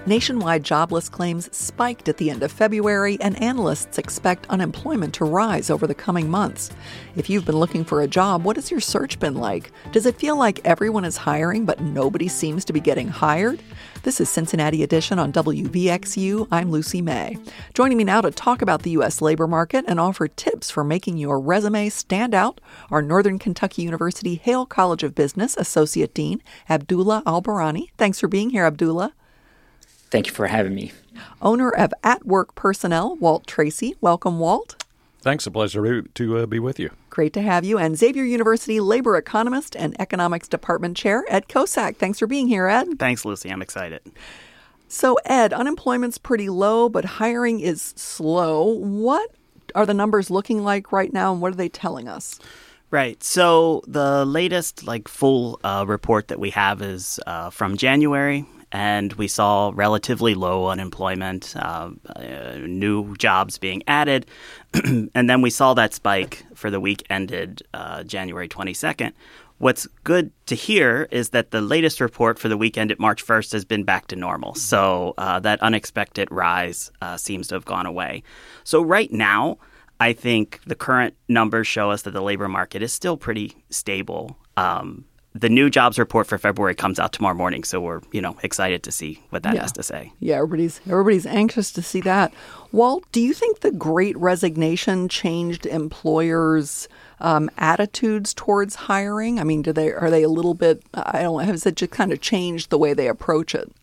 Nationwide jobless claims spiked at the end of February, and analysts expect unemployment to rise over the coming months. If you've been looking for a job, what has your search been like? Does it feel like everyone is hiring, but nobody seems to be getting hired? This is Cincinnati Edition on WVXU. I'm Lucy May. Joining me now to talk about the U.S. labor market and offer tips for making your resume stand out are Northern Kentucky University Hale College of Business Associate Dean Abdullah Albarani. Thanks for being here, Abdullah. Thank you for having me. Owner of At Work Personnel, Walt Tracy. Welcome, Walt. Thanks. A pleasure to be with you. Great to have you. And Xavier University labor economist and economics department chair, Ed Kosak. Thanks for being here, Ed. Thanks, Lucy. I'm excited. So, Ed, unemployment's pretty low, but hiring is slow. What are the numbers looking like right now, and what are they telling us? Right. So the latest full report that we have is from January. And we saw relatively low unemployment, new jobs being added. And then we saw that spike for the week ended January 22nd. What's good to hear is that the latest report for the week ended March 1st has been back to normal. So that unexpected rise seems to have gone away. So right now, I think the current numbers show us that the labor market is still pretty stable. The new jobs report for February comes out tomorrow morning, so we're excited to see what that has to say. Yeah, everybody's anxious to see that. Walt, do you think the Great Resignation changed employers' attitudes towards hiring? I mean, are they a little bit? Has it just kind of changed the way they approach it?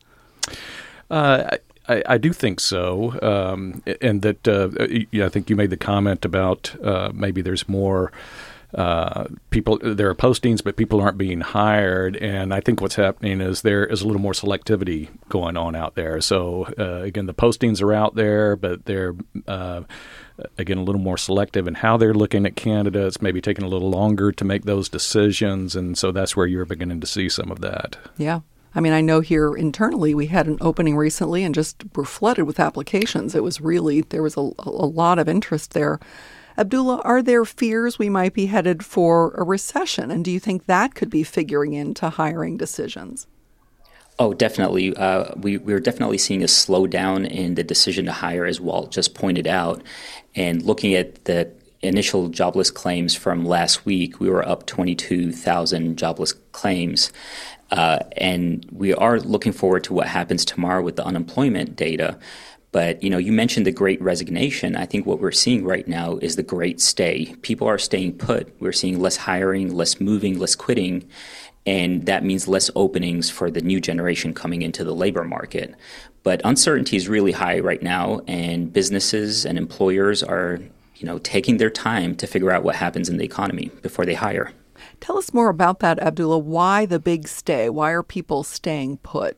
I do think so, and that I think you made the comment about maybe there's more. People, there are postings, but people aren't being hired. And I think what's happening is there is a little more selectivity going on out there. So, again, the postings are out there, but they're, again, a little more selective in how they're looking at candidates, maybe taking a little longer to make those decisions. And so that's where you're beginning to see some of that. Yeah. I mean, I know here internally we had an opening recently and just were flooded with applications. It was really, there was a lot of interest there. Abdullah, are there fears we might be headed for a recession? And do you think that could be figuring into hiring decisions? Oh, definitely. We're definitely seeing a slowdown in the decision to hire, as Walt just pointed out. And looking at the initial jobless claims from last week, we were up 22,000 jobless claims. And we are looking forward to what happens tomorrow with the unemployment data. But, you mentioned the Great Resignation. I think what we're seeing right now is the Great Stay. People are staying put. We're seeing less hiring, less moving, less quitting. And that means less openings for the new generation coming into the labor market. But uncertainty is really high right now, and businesses and employers are, taking their time to figure out what happens in the economy before they hire. Tell us more about that, Abdullah. Why the big stay? Why are people staying put?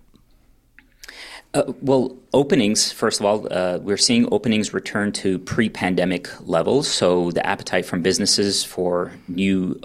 Well, openings, first of all, we're seeing openings return to pre-pandemic levels. So the appetite from businesses for new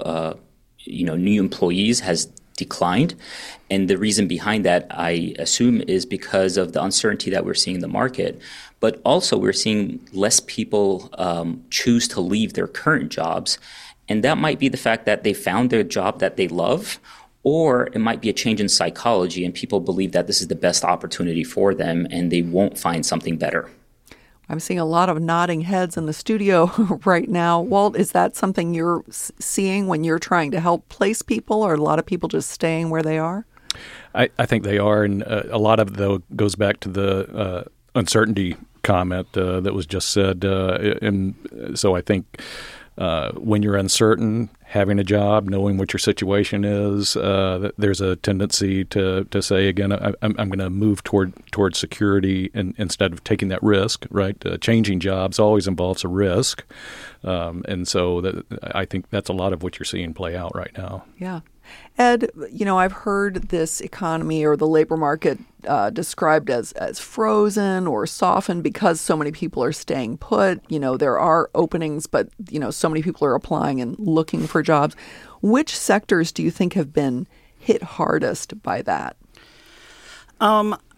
employees has declined. And the reason behind that, I assume, is because of the uncertainty that we're seeing in the market. But also we're seeing less people choose to leave their current jobs. And that might be the fact that they found their job that they love, or it might be a change in psychology and people believe that this is the best opportunity for them and they won't find something better. I'm seeing a lot of nodding heads in the studio right now. Walt, is that something you're seeing when you're trying to help place people, or a lot of people just staying where they are? I think they are, and a lot of it, though, goes back to the uncertainty comment that was just said. And so I think when you're uncertain, having a job, knowing what your situation is, there's a tendency to say, again, I'm going to move toward security instead of taking that risk, right? Changing jobs always involves a risk. And so I think that's a lot of what you're seeing play out right now. Yeah. Ed, I've heard this economy or the labor market described as frozen or softened because so many people are staying put. There are openings, but, so many people are applying and looking for jobs. Which sectors do you think have been hit hardest by that?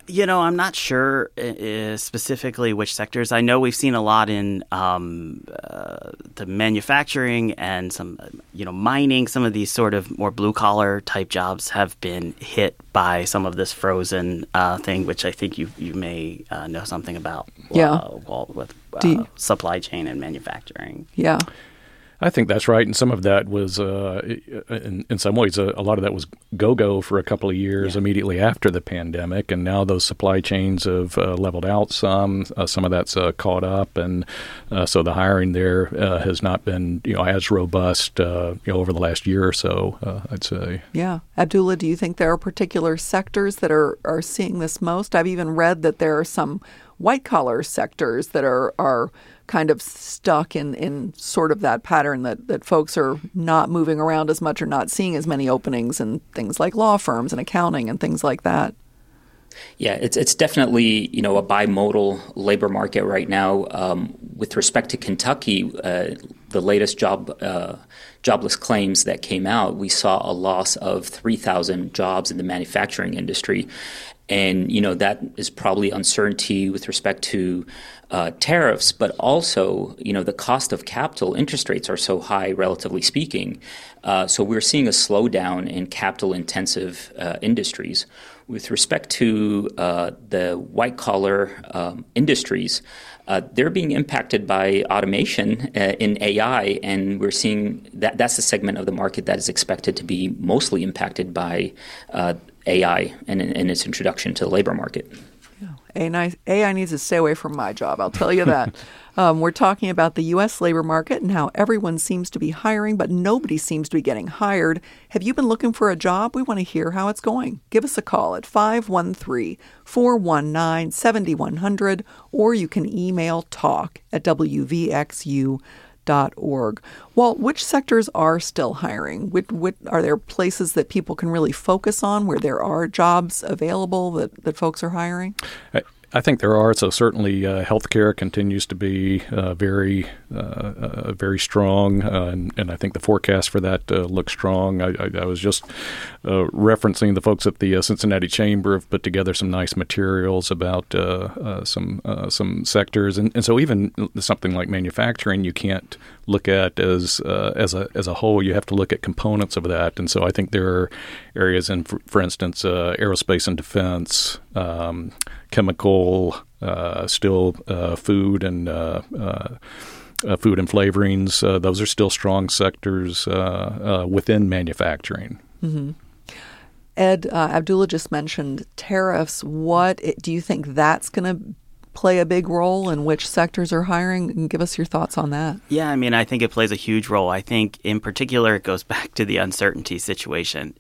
I'm not sure specifically which sectors. I know we've seen a lot in the manufacturing and some, mining. Some of these sort of more blue-collar type jobs have been hit by some of this frozen thing, which I think you may know something about. Walt, with supply chain and manufacturing. Yeah. I think that's right, and some of that was, in some ways, a lot of that was go-go for a couple of years immediately after the pandemic, and now those supply chains have leveled out some. Some of that's caught up, and so the hiring there has not been, as robust, over the last year or so, I'd say. Yeah. Abdullah, do you think there are particular sectors that are seeing this most? I've even read that there are some white-collar sectors that are kind of stuck in sort of that pattern that folks are not moving around as much or not seeing as many openings in things like law firms and accounting and things like that. Yeah, it's definitely, a bimodal labor market right now. With respect to Kentucky, the latest jobless claims that came out, we saw a loss of 3,000 jobs in the manufacturing industry. And, that is probably uncertainty with respect to tariffs, but also, the cost of capital. Interest rates are so high, relatively speaking. So we're seeing a slowdown in capital-intensive industries. With respect to the white-collar industries, they're being impacted by automation in AI, and we're seeing that's the segment of the market that is expected to be mostly impacted by AI and its introduction to the labor market. Yeah. AI needs to stay away from my job, I'll tell you that. We're talking about the U.S. labor market and how everyone seems to be hiring, but nobody seems to be getting hired. Have you been looking for a job? We want to hear how it's going. Give us a call at 513-419-7100, or you can email talk@wvxu.org. Walt, which sectors are still hiring? Are there places that people can really focus on where there are jobs available that folks are hiring? I think there are. So certainly healthcare continues to be very strong, and I think the forecast for that looks strong. I was just referencing the folks at the Cincinnati Chamber have put together some nice materials about some sectors, and so even something like manufacturing, you can't look at as a whole. You have to look at components of that, and so I think there are areas in, for instance, aerospace and defense, chemical, still food and flavorings. Those are still strong sectors within manufacturing. Mm-hmm. Ed, Abdullah just mentioned tariffs. What do you think that's going to play a big role in which sectors are hiring? And give us your thoughts on that. Yeah, I think it plays a huge role. I think in particular it goes back to the uncertainty situation.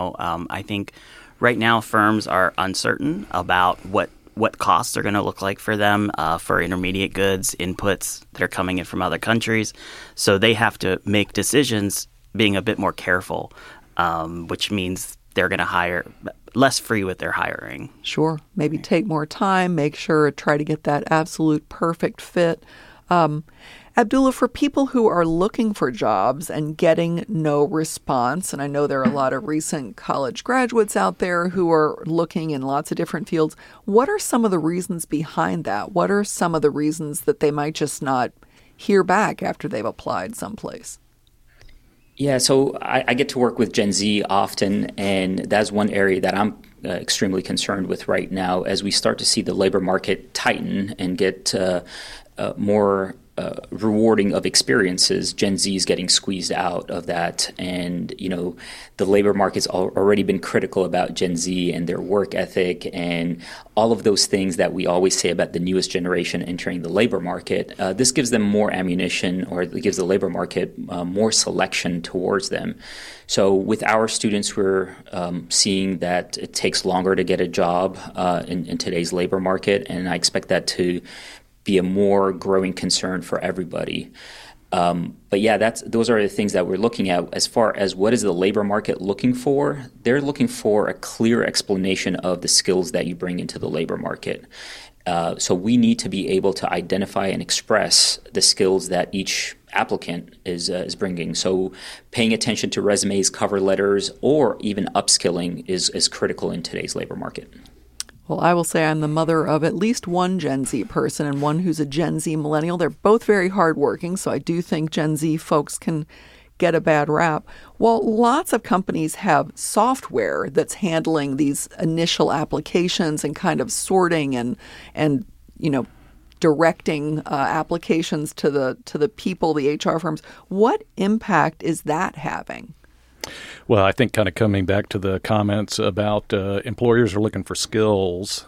I think right now firms are uncertain about what costs are going to look like for them for intermediate goods, inputs that are coming in from other countries. So they have to make decisions being a bit more careful, which means they're going to hire less free with their hiring. Sure. Maybe take more time, make sure, try to get that absolute perfect fit. Abdullah, for people who are looking for jobs and getting no response, and I know there are a lot of recent college graduates out there who are looking in lots of different fields, what are some of the reasons behind that? What are some of the reasons that they might just not hear back after they've applied someplace? Yeah, so I get to work with Gen Z often, and that's one area that I'm extremely concerned with right now as we start to see the labor market tighten and get more rewarding of experiences. Gen Z is getting squeezed out of that, and the labor market's already been critical about Gen Z and their work ethic and all of those things that we always say about the newest generation entering the labor market. This gives them more ammunition, or it gives the labor market more selection towards them. So with our students, we're seeing that it takes longer to get a job in today's labor market, and I expect that to be a more growing concern for everybody. But yeah, those are the things that we're looking at. As far as what is the labor market looking for, they're looking for a clear explanation of the skills that you bring into the labor market. So we need to be able to identify and express the skills that each applicant is bringing. So paying attention to resumes, cover letters, or even upskilling is critical in today's labor market. Well, I will say I'm the mother of at least one Gen Z person and one who's a Gen Z millennial. They're both very hardworking, so I do think Gen Z folks can get a bad rap. Well, lots of companies have software that's handling these initial applications and kind of sorting and directing applications to the people, the HR firms. What impact is that having? Well, I think kind of coming back to the comments about employers are looking for skills,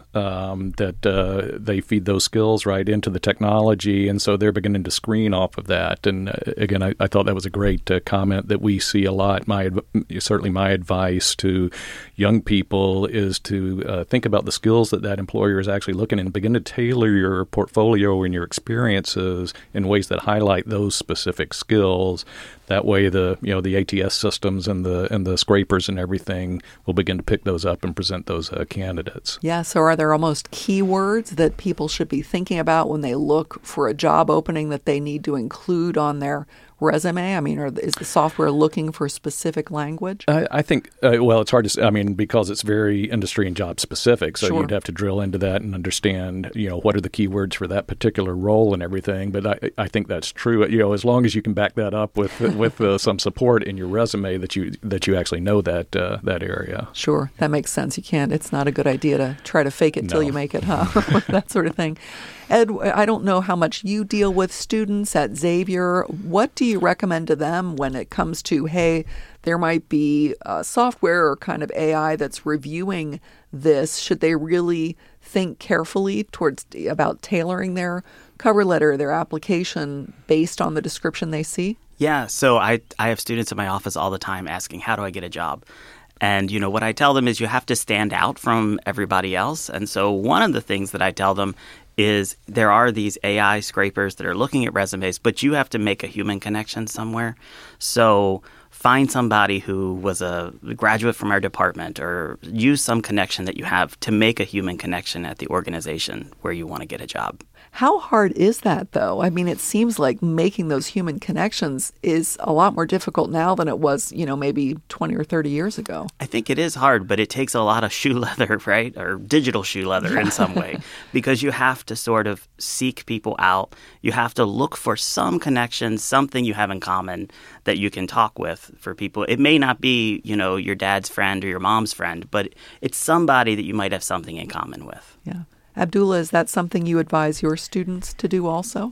that they feed those skills right into the technology, and so they're beginning to screen off of that. And again, I thought that was a great comment that we see a lot. Certainly my advice to young people is to think about the skills that employer is actually looking and begin to tailor your portfolio and your experiences in ways that highlight those specific skills. That way, the ATS systems and the scrapers and everything will begin to pick those up and present those candidates. Yeah. So, are there almost keywords that people should be thinking about when they look for a job opening that they need to include on their resume? I mean, is the software looking for specific language? I think, well, it's hard to say, because it's very industry and job specific. So Sure. You'd have to drill into that and understand, what are the keywords for that particular role and everything. But I think that's true. As long as you can back that up with some support in your resume that you actually know that area. Sure. That makes sense. It's not a good idea to try to fake it till you make it, huh? That sort of thing. Ed, I don't know how much you deal with students at Xavier. What do you recommend to them when it comes to, hey, there might be software or kind of AI that's reviewing this? Should they really think carefully about tailoring their cover letter, their application based on the description they see? Yeah, so I have students in my office all the time asking, how do I get a job? And, what I tell them is you have to stand out from everybody else. And so one of the things that I tell them is there are these AI scrapers that are looking at resumes, but you have to make a human connection somewhere. So find somebody who was a graduate from our department or use some connection that you have to make a human connection at the organization where you want to get a job. How hard is that, though? I mean, it seems like making those human connections is a lot more difficult now than it was, maybe 20 or 30 years ago. I think it is hard, but it takes a lot of shoe leather, right? Or digital shoe leather in some way, because you have to sort of seek people out. You have to look for some connection, something you have in common that you can talk with for people. It may not be, your dad's friend or your mom's friend, but it's somebody that you might have something in common with. Yeah. Abdullah, is that something you advise your students to do also?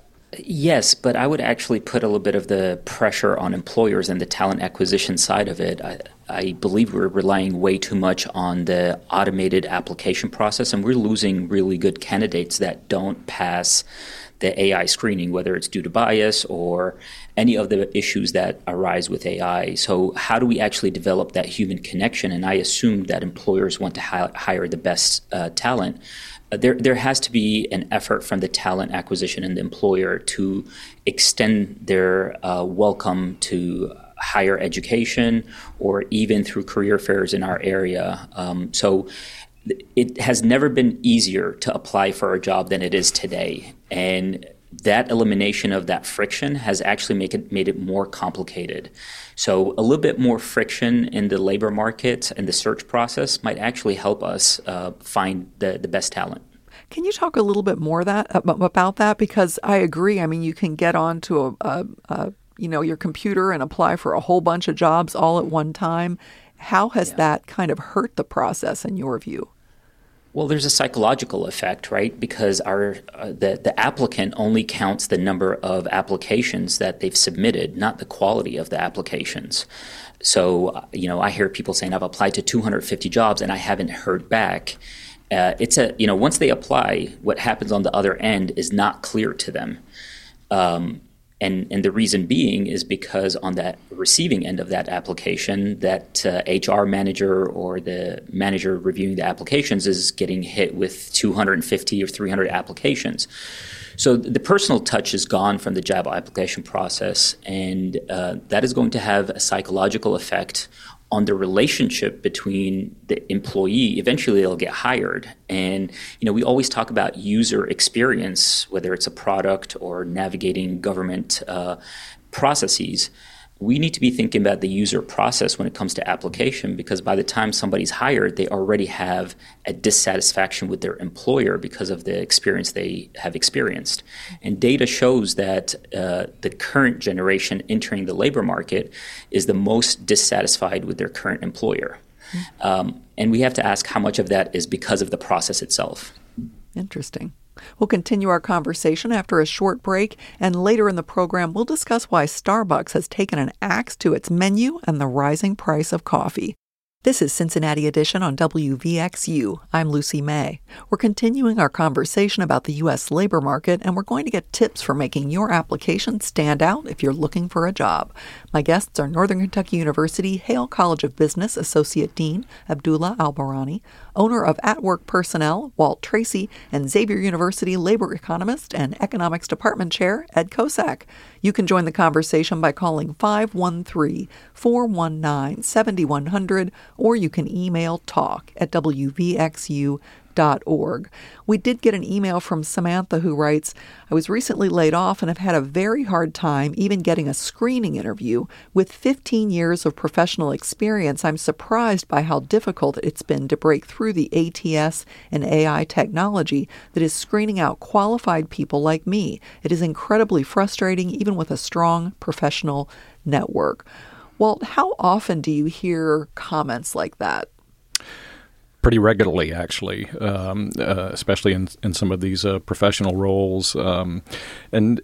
Yes, but I would actually put a little bit of the pressure on employers and the talent acquisition side of it. I believe we're relying way too much on the automated application process, and we're losing really good candidates that don't pass the AI screening, whether it's due to bias or any of the issues that arise with AI. So how do we actually develop that human connection? And I assume that employers want to hire the best talent. There has to be an effort from the talent acquisition and the employer to extend their welcome to higher education or even through career fairs in our area. So it has never been easier to apply for a job than it is today. And that elimination of that friction has actually made it more complicated. So a little bit more friction in the labor market and the search process might actually help us find the best talent. Can you talk a little bit more about that? Because I agree. I mean, you can get onto your computer and apply for a whole bunch of jobs all at one time. How has that kind of hurt the process in your view? Well, there's a psychological effect, right? Because the applicant only counts the number of applications that they've submitted, not the quality of the applications. So, I hear people saying, I've applied to 250 jobs and I haven't heard back. Once they apply, what happens on the other end is not clear to them. And the reason being is because on that receiving end of that application, that HR manager or the manager reviewing the applications is getting hit with 250 or 300 applications. So the personal touch is gone from the job application process, and that is going to have a psychological effect on the relationship between the employee. Eventually they'll get hired. And, we always talk about user experience, whether it's a product or navigating government processes. we need to be thinking about the user process when it comes to application, because by the time somebody's hired, they already have a dissatisfaction with their employer because of the experience they have experienced. And data shows that the current generation entering the labor market is the most dissatisfied with their current employer. And we have to ask how much of that is because of the process itself. Interesting. We'll continue our conversation after a short break, and later in the program, we'll discuss why Starbucks has taken an axe to its menu and the rising price of coffee. This is Cincinnati Edition on WVXU. I'm Lucy May. We're continuing our conversation about the U.S. labor market, and we're going to get tips for making your application stand out if you're looking for a job. My guests are Northern Kentucky University Hale College of Business Associate Dean Abdullah Albarani, owner of At Work Personnel, Walt Tracy, and Xavier University labor economist and economics department chair, Ed Kosak. You can join the conversation by calling 513-419-7100, or you can email talk@wvxu.org. We did get an email from Samantha who writes, I was recently laid off and have had a very hard time even getting a screening interview. With 15 years of professional experience, I'm surprised by how difficult it's been to break through the ATS and AI technology that is screening out qualified people like me. It is incredibly frustrating, even with a strong professional network. Walt, how often do you hear comments like that? Pretty regularly, actually, especially in some of these professional roles, and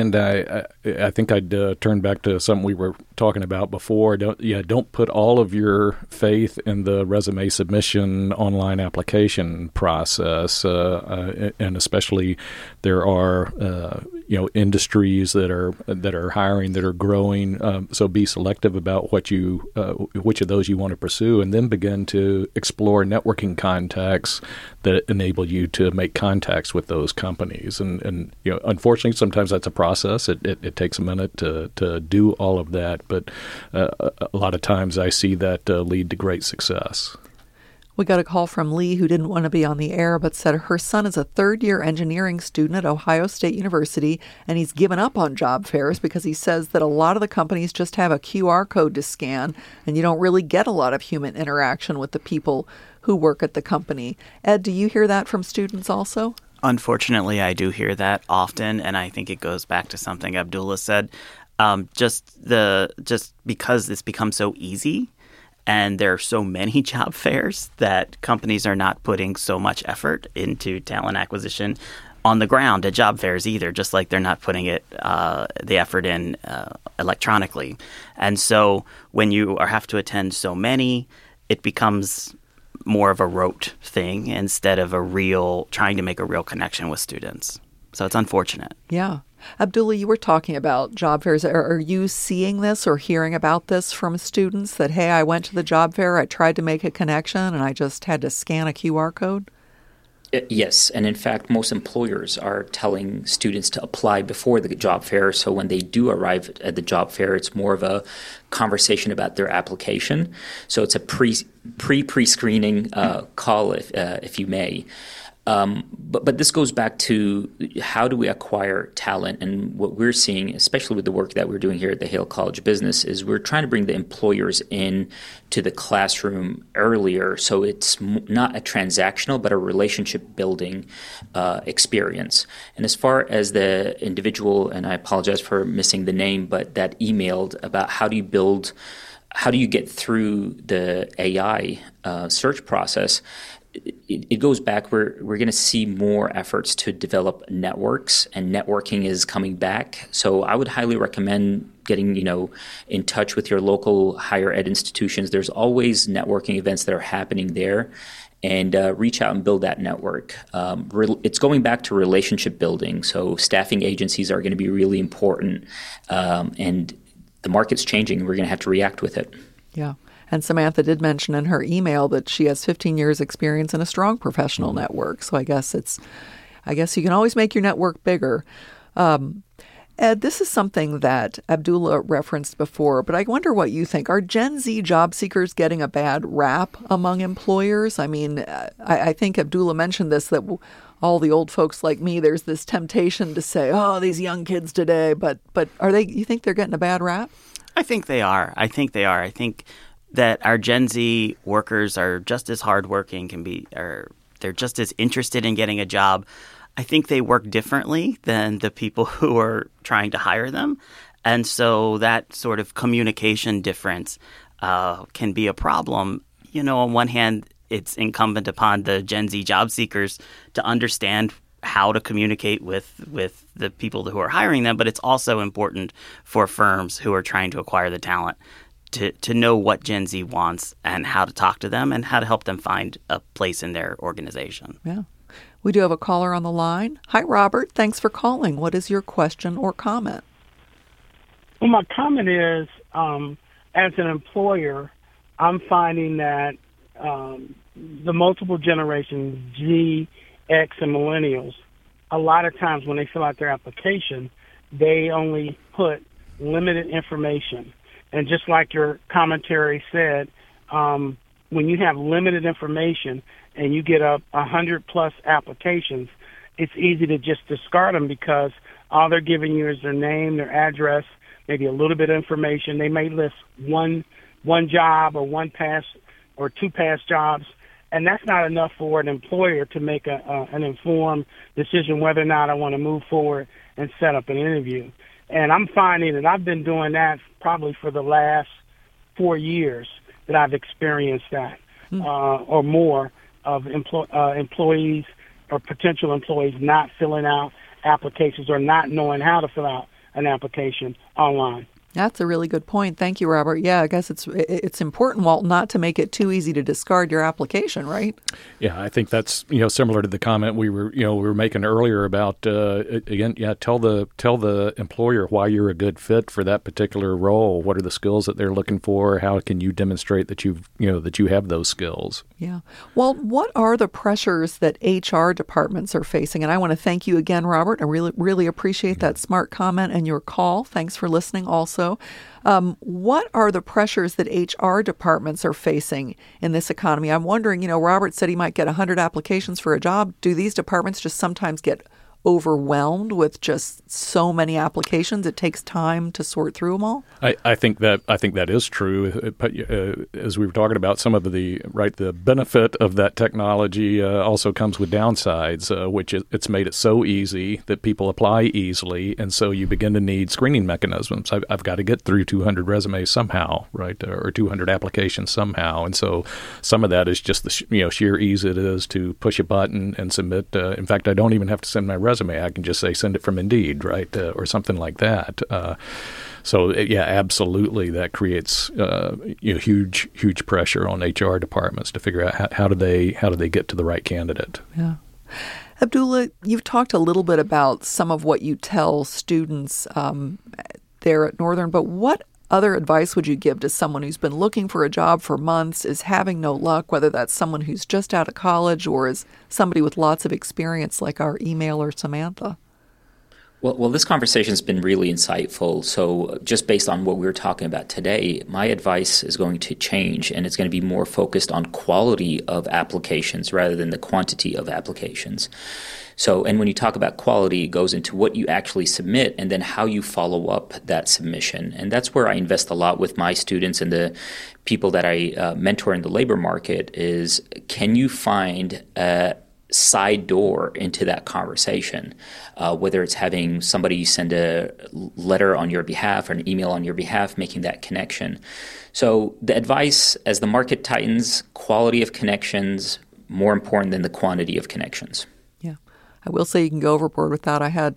I think I'd turn back to something we were talking about before. Don't put all of your faith in the resume submission online application process, and especially there are industries that are hiring, that are growing. So be selective about which of those you want to pursue, and then begin to explore networking contacts that enable you to make contacts with those companies. And unfortunately, sometimes that's a process. It takes a minute to do all of that, but a lot of times I see that lead to great success. We got a call from Lee, who didn't want to be on the air, but said her son is a third-year engineering student at Ohio State University, and he's given up on job fairs because he says that a lot of the companies just have a QR code to scan, and you don't really get a lot of human interaction with the people who work at the company. Ed, do you hear that from students also? Unfortunately, I do hear that often, and I think it goes back to something Abdullah said. Just because it's become so easy, and there are so many job fairs that companies are not putting so much effort into talent acquisition on the ground at job fairs either, just like they're not putting the effort in electronically. And so when you have to attend so many, it becomes more of a rote thing instead of trying to make a real connection with students. So it's unfortunate. Yeah. Abdullah, you were talking about job fairs. Are you seeing this or hearing about this from students that, hey, I went to the job fair, I tried to make a connection, and I just had to scan a QR code? Yes, and in fact, most employers are telling students to apply before the job fair, so when they do arrive at the job fair, it's more of a conversation about their application. So it's a pre-screening call, if you may. But this goes back to how do we acquire talent, and what we're seeing, especially with the work that we're doing here at the Hale College of Business, is we're trying to bring the employers in to the classroom earlier, so it's not a transactional but a relationship building experience. And as far as the individual, and I apologize for missing the name, but that emailed about how do you get through the AI search process, it goes back. We're going to see more efforts to develop networks, and networking is coming back. So I would highly recommend getting in touch with your local higher ed institutions. There's always networking events that are happening there, and reach out and build that network. It's going back to relationship building. So staffing agencies are going to be really important, and the market's changing. We're going to have to react with it. Yeah. And Samantha did mention in her email that she has 15 years experience in a strong professional network. So I guess you can always make your network bigger. Ed, this is something that Abdullah referenced before, but I wonder what you think. Are Gen Z job seekers getting a bad rap among employers? I mean, I think Abdullah mentioned this, that all the old folks like me, there's this temptation to say, oh, these young kids today, but you think they're getting a bad rap? I think they are. I think that our Gen Z workers are just as hardworking, they're just as interested in getting a job. I think they work differently than the people who are trying to hire them. And so that sort of communication difference can be a problem. On one hand, it's incumbent upon the Gen Z job seekers to understand how to communicate with the people who are hiring them, but it's also important for firms who are trying to acquire the talent to know what Gen Z wants and how to talk to them and how to help them find a place in their organization. Yeah. We do have a caller on the line. Hi, Robert. Thanks for calling. What is your question or comment? Well, my comment is, as an employer, I'm finding that the multiple generations, Z, X, and millennials, a lot of times when they fill out their application, they only put limited information. And just like your commentary said, when you have limited information and you get 100+ applications, it's easy to just discard them because all they're giving you is their name, their address, maybe a little bit of information. They may list one job or one past or two past jobs, and that's not enough for an employer to make an informed decision whether or not I want to move forward and set up an interview. And I'm finding that I've been doing that probably for the last 4 years that I've experienced that or more of employees or potential employees not filling out applications or not knowing how to fill out an application online. That's a really good point. Thank you, Robert. Yeah, I guess it's important, Walt, not to make it too easy to discard your application, right? Yeah, I think that's similar to the comment we were making earlier about again. Yeah, tell the employer why you're a good fit for that particular role. What are the skills that they're looking for? How can you demonstrate that you have those skills? Yeah. Well, what are the pressures that HR departments are facing? And I want to thank you again, Robert. I really appreciate that smart comment and your call. Thanks for listening. Also. What are the pressures that HR departments are facing in this economy? I'm wondering, Robert said he might get 100 applications for a job. Do these departments just sometimes get overwhelmed with just so many applications? It takes time to sort through them all? I think that is true. As we were talking about, some of the benefit of that technology also comes with downsides, which it's made it so easy that people apply easily, and so you begin to need screening mechanisms. I've got to get through 200 resumes somehow, right, or 200 applications somehow, and so some of that is just the sheer ease it is to push a button and submit. In fact, I don't even have to send my resume. I can just say send it from Indeed, right, or something like that. So absolutely, that creates huge pressure on HR departments to figure out how do they get to the right candidate. Yeah. Abdullah, you've talked a little bit about some of what you tell students there at Northern, but what other advice would you give to someone who's been looking for a job for months, is having no luck, whether that's someone who's just out of college or is somebody with lots of experience like our emailer Samantha? Well, this conversation has been really insightful. So just based on what we were talking about today, my advice is going to change, and it's going to be more focused on quality of applications rather than the quantity of applications. So, and when you talk about quality, it goes into what you actually submit and then how you follow up that submission. And that's where I invest a lot with my students and the people that I mentor in the labor market is, can you find a side door into that conversation, whether it's having somebody send a letter on your behalf or an email on your behalf, making that connection. So the advice, as the market tightens, quality of connections more important than the quantity of connections. Yeah. I will say you can go overboard with that. I had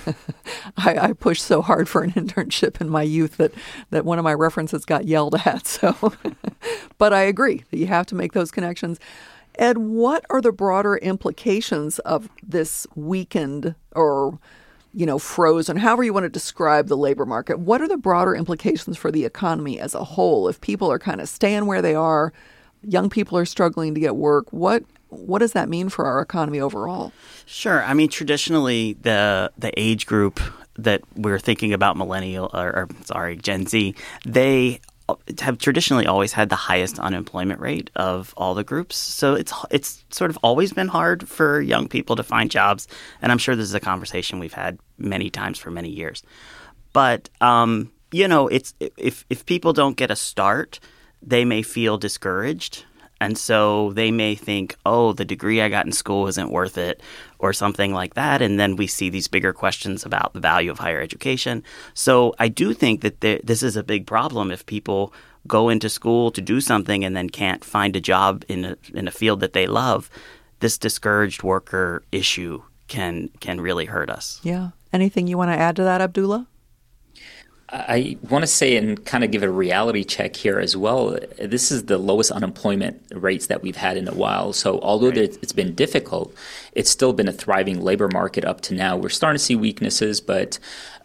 I pushed so hard for an internship in my youth that one of my references got yelled at. So, but I agree that you have to make those connections. Ed, what are the broader implications of this weakened or, frozen, however you want to describe the labor market? What are the broader implications for the economy as a whole? If people are kind of staying where they are, young people are struggling to get work, what does that mean for our economy overall? Sure. I mean, traditionally, the age group that we're thinking about Gen Z, they have traditionally always had the highest unemployment rate of all the groups. So it's sort of always been hard for young people to find jobs. And I'm sure this is a conversation we've had many times for many years. But, it's if people don't get a start, they may feel discouraged. And so they may think, oh, the degree I got in school isn't worth it or something like that. And then we see these bigger questions about the value of higher education. So I do think that this is a big problem if people go into school to do something and then can't find a job in a field that they love. This discouraged worker issue can really hurt us. Yeah. Anything you want to add to that, Abdullah? I want to say and kind of give a reality check here as well. This is the lowest unemployment rates that we've had in a while. So although it's been difficult, it's still been a thriving labor market up to now. We're starting to see weaknesses, but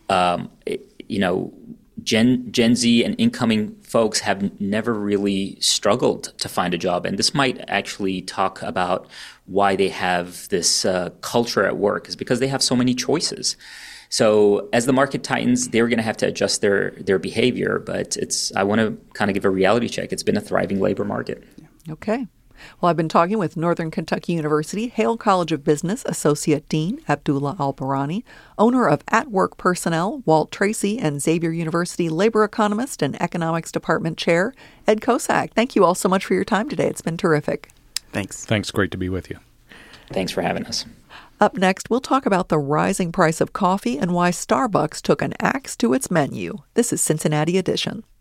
Gen Z and incoming folks have never really struggled to find a job. And this might actually talk about why they have this culture at work, is because they have so many choices. So as the market tightens, they're going to have to adjust their behavior. But I want to kind of give a reality check. It's been a thriving labor market. Okay. Well, I've been talking with Northern Kentucky University Hale College of Business Associate Dean Abdullah Al-Barani, owner of At Work Personnel, Walt Tracy, and Xavier University labor economist and economics department chair, Ed Kosak. Thank you all so much for your time today. It's been terrific. Thanks. Thanks. Great to be with you. Thanks for having us. Up next, we'll talk about the rising price of coffee and why Starbucks took an axe to its menu. This is Cincinnati Edition.